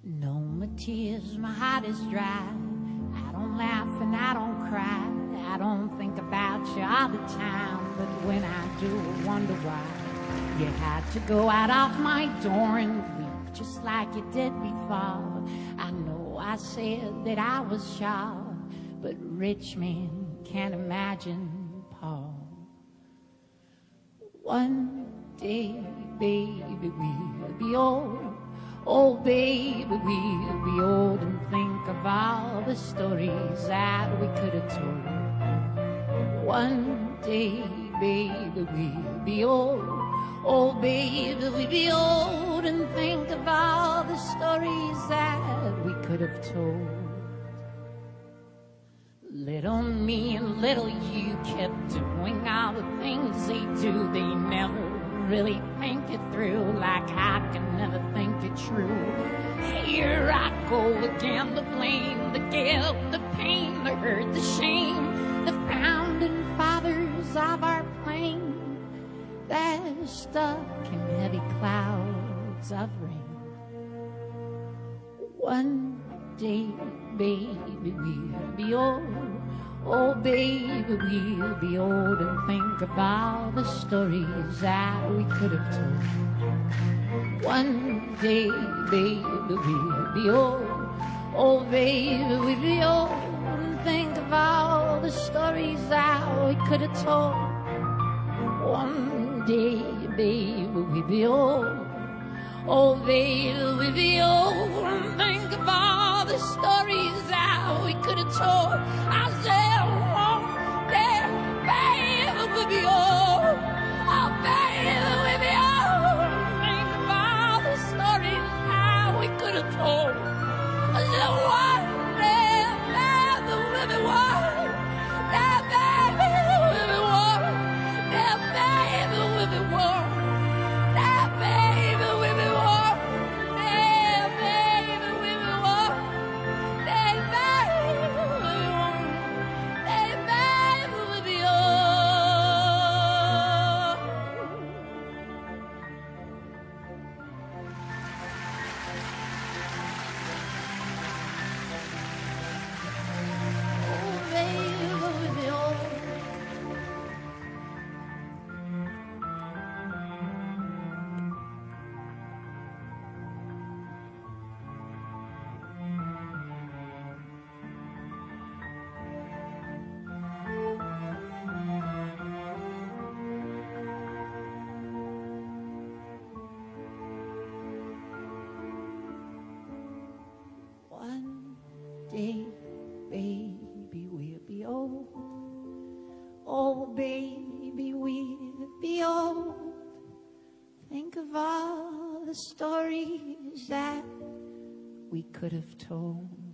No more tears, my heart is dry. I don't laugh and I don't cry. I don't think about you all the time, but when I do, I wonder why you had to go out of my door and leave just like you did before. I know I said that I was sure, but rich men can't imagine Paul. One day, baby, we'll be old. Oh, baby, we'll be old and think of all the stories that we could have told. One day, baby, we'll be old. Oh, baby, we'll be old and think of all the stories that we could have told. Little me and little you kept doing all the things they do. They never really think it through, like I can never think it true. Here I go again, the blame, the guilt, the pain, the hurt, the shame. The founding fathers of our plane, they're stuck in heavy clouds of rain. One day, baby, we'll be old. Oh, baby, we'll be old and think of all the stories that we could have told. One day, baby, we'll be old. Oh, baby, we'll be old and think of all the stories that we could have told. One day, baby, we'll be old. Oh, baby, we'll be old and think of all the stories that we could have told. I said, one day, baby, we'll be old. Oh, baby, we'll be old and think of all the stories that we could have told. I said, one day, baby, we'll be old. That baby, we'll be old. That baby, we'll be old. That baby, we'll be old. That baby, we'll be old. That baby, we'll be old. That baby, we'll be old. Oh, baby, we'll be old. One day, baby, we'll be old. Oh, baby, we'll be old. Think of all the stories that we could have told.